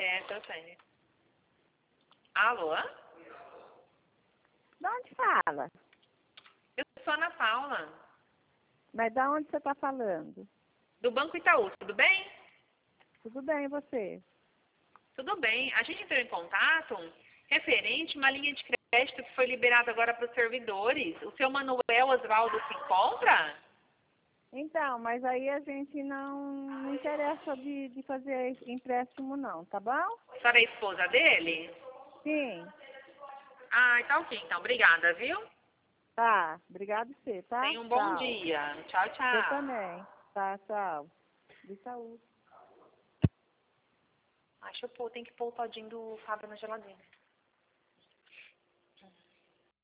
certo, eu sei. Alô? De onde fala? Eu sou a Ana Paula, Mas de onde você está falando? do Banco Itaú, tudo bem? Tudo bem, e você? Tudo bem. A gente entrou em contato referente a uma linha de crédito que foi liberada agora para os servidores. O seu Manuel Osvaldo se encontra? Então, mas aí a gente não interessa de fazer empréstimo não, tá bom? A senhora é esposa dele? Sim, Ah, tá ok, então. Obrigada, viu? tá. Obrigado você, tá? Tenha um bom Tchau. dia. Tchau, Você tchau. também. Tá, tchau. De saúde. Acho que tem que pôr o todinho do Fábio na geladeira.